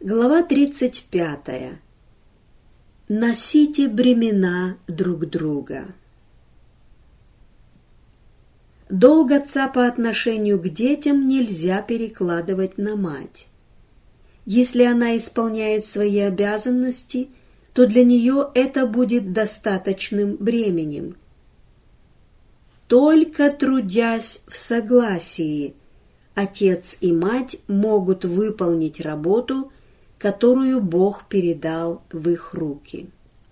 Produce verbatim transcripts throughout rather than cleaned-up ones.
Глава тридцать пятая. Носите бремена друг друга. Долг отца по отношению к детям нельзя перекладывать на мать. Если она исполняет свои обязанности, то для нее это будет достаточным бременем. Только трудясь в согласии, отец и мать могут выполнить работу, которую Бог передал в их руки.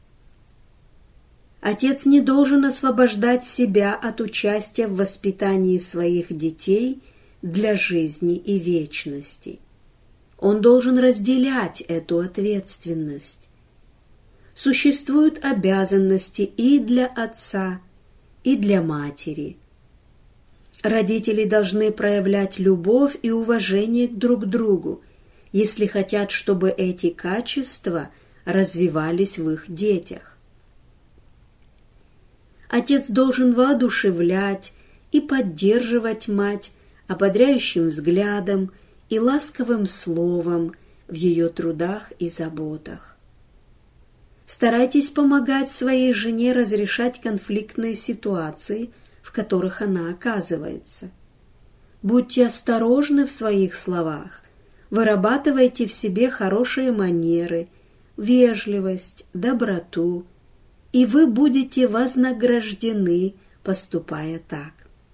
Отец не должен освобождать себя от участия в воспитании своих детей для жизни и вечности. Он должен разделять эту ответственность. Существуют обязанности и для отца, и для матери. Родители должны проявлять любовь и уважение друг к другу, если хотят, чтобы эти качества развивались в их детях. Отец должен воодушевлять и поддерживать мать ободряющим взглядом и ласковым словом в ее трудах и заботах. Старайтесь помогать своей жене разрешать конфликтные ситуации, в которых она оказывается. Будьте осторожны в своих словах. Вырабатывайте в себе хорошие манеры, вежливость, доброту, и вы будете вознаграждены, поступая так.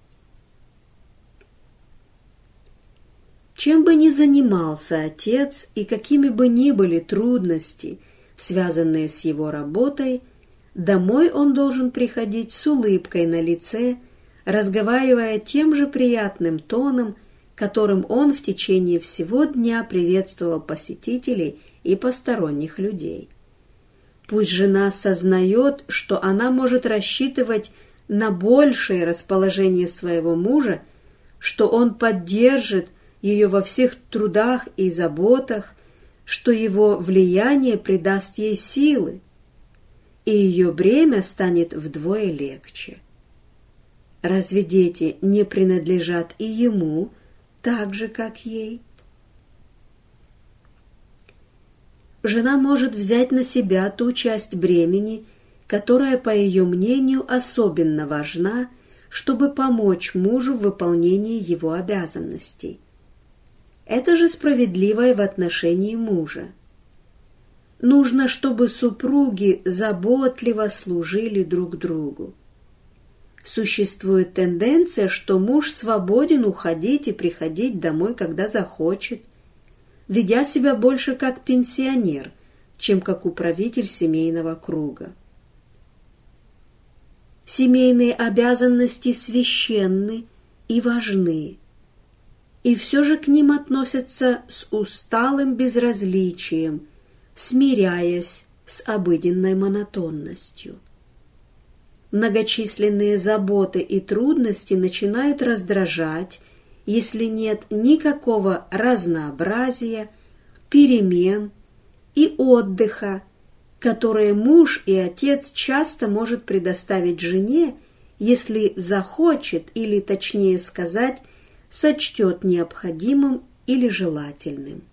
Чем бы ни занимался отец и какими бы ни были трудности, связанные с его работой, домой он должен приходить с улыбкой на лице, разговаривая тем же приятным тоном, которым он в течение всего дня приветствовал посетителей и посторонних людей. Пусть жена сознает, что она может рассчитывать на большее расположение своего мужа, что он поддержит ее во всех трудах и заботах, что его влияние придаст ей силы, и ее бремя станет вдвое легче. Разве дети не принадлежат и ему, так же, как ей? Жена может взять на себя ту часть бремени, которая, по ее мнению, особенно важна, чтобы помочь мужу в выполнении его обязанностей. Это же справедливо и в отношении мужа. Нужно, чтобы супруги заботливо служили друг другу. Существует тенденция, что муж свободен уходить и приходить домой, когда захочет, ведя себя больше как пенсионер, чем как управитель семейного круга. Семейные обязанности священны и важны, и все же к ним относятся с усталым безразличием, смиряясь с обыденной монотонностью. Многочисленные заботы и трудности начинают раздражать, если нет никакого разнообразия, перемен и отдыха, которые муж и отец часто может предоставить жене, если захочет, или, точнее сказать, сочтет необходимым или желательным.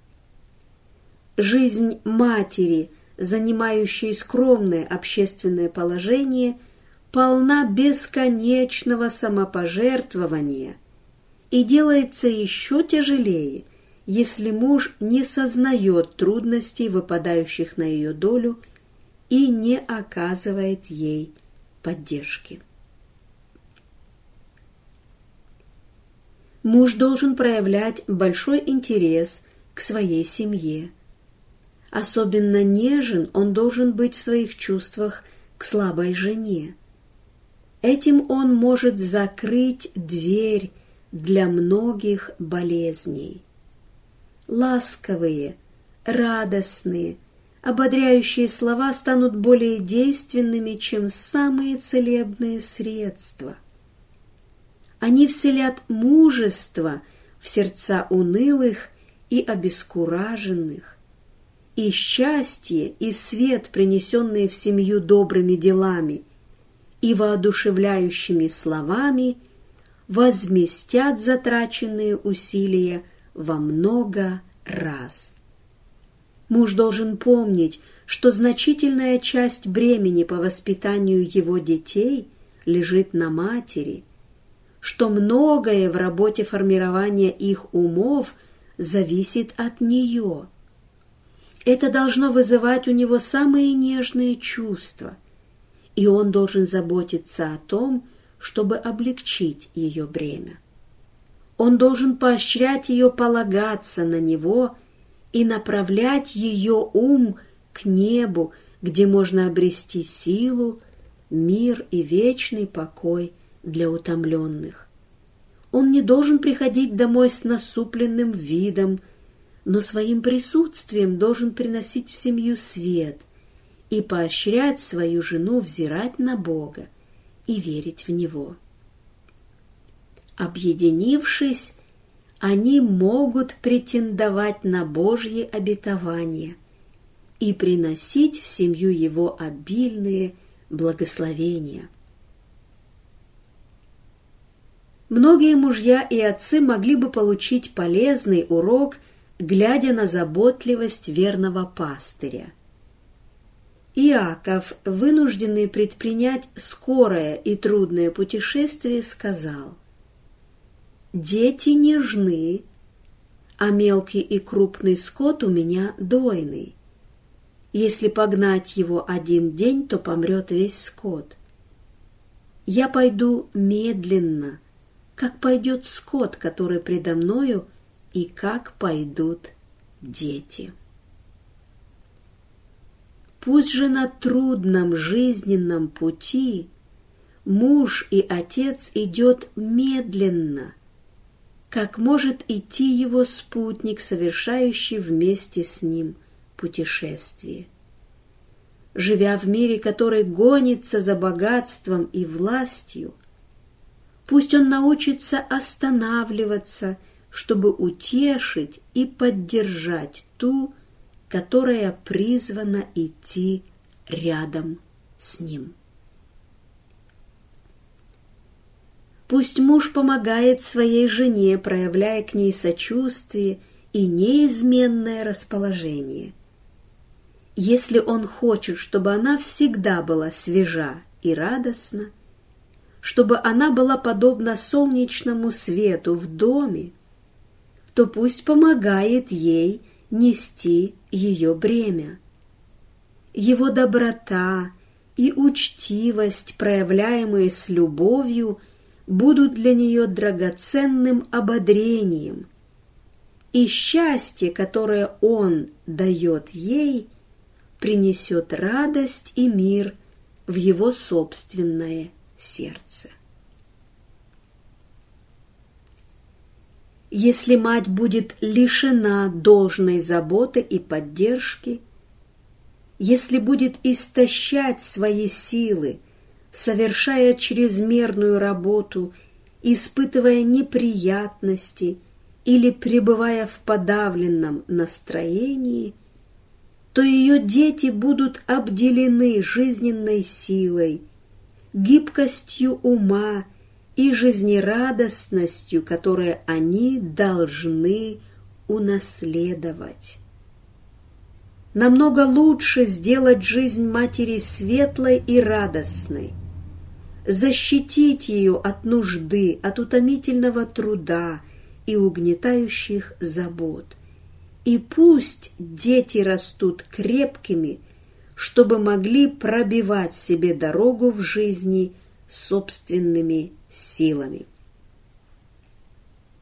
Жизнь матери, занимающей скромное общественное положение, полна бесконечного самопожертвования и делается еще тяжелее, если муж не сознает трудностей, выпадающих на ее долю, и не оказывает ей поддержки. Муж должен проявлять большой интерес к своей семье. Особенно нежен он должен быть в своих чувствах к слабой жене. Этим он может закрыть дверь для многих болезней. Ласковые, радостные, ободряющие слова станут более действенными, чем самые целебные средства. Они вселят мужество в сердца унылых и обескураженных, и счастье, и свет, принесенные в семью добрыми делами и воодушевляющими словами, возместят затраченные усилия во много раз. Муж должен помнить, что значительная часть бремени по воспитанию его детей лежит на матери, что многое в работе формирования их умов зависит от нее. Это должно вызывать у него самые нежные чувства, и он должен заботиться о том, чтобы облегчить ее бремя. Он должен поощрять ее полагаться на него и направлять ее ум к небу, где можно обрести силу, мир и вечный покой для утомленных. Он не должен приходить домой с насупленным видом, но своим присутствием должен приносить в семью свет и поощрять свою жену взирать на Бога и верить в Него. Объединившись, они могут претендовать на Божьи обетования и приносить в семью Его обильные благословения. Многие мужья и отцы могли бы получить полезный урок, глядя на заботливость верного пастыря. Иаков, вынужденный предпринять скорое и трудное путешествие, сказал: «Дети нежны, а мелкий и крупный скот у меня дойный. Если погнать его один день, то помрет весь скот. Я пойду медленно, как пойдет скот, который предо мною, и как пойдут дети». Пусть же на трудном жизненном пути муж и отец идет медленно, как может идти его спутник, совершающий вместе с ним путешествие. Живя в мире, который гонится за богатством и властью, пусть он научится останавливаться, чтобы утешить и поддержать ту, которая призвана идти рядом с ним. Пусть муж помогает своей жене, проявляя к ней сочувствие и неизменное расположение. Если он хочет, чтобы она всегда была свежа и радостна, чтобы она была подобна солнечному свету в доме, то пусть помогает ей нести ее бремя. Его доброта и учтивость, проявляемые с любовью, будут для нее драгоценным ободрением, и счастье, которое он дает ей, принесет радость и мир в его собственное сердце. Если мать будет лишена должной заботы и поддержки, если будет истощать свои силы, совершая чрезмерную работу, испытывая неприятности или пребывая в подавленном настроении, то ее дети будут обделены жизненной силой, гибкостью ума и жизнерадостностью, которые они должны унаследовать. Намного лучше сделать жизнь матери светлой и радостной, защитить ее от нужды, от утомительного труда и угнетающих забот. И пусть дети растут крепкими, чтобы могли пробивать себе дорогу в жизни собственными силами.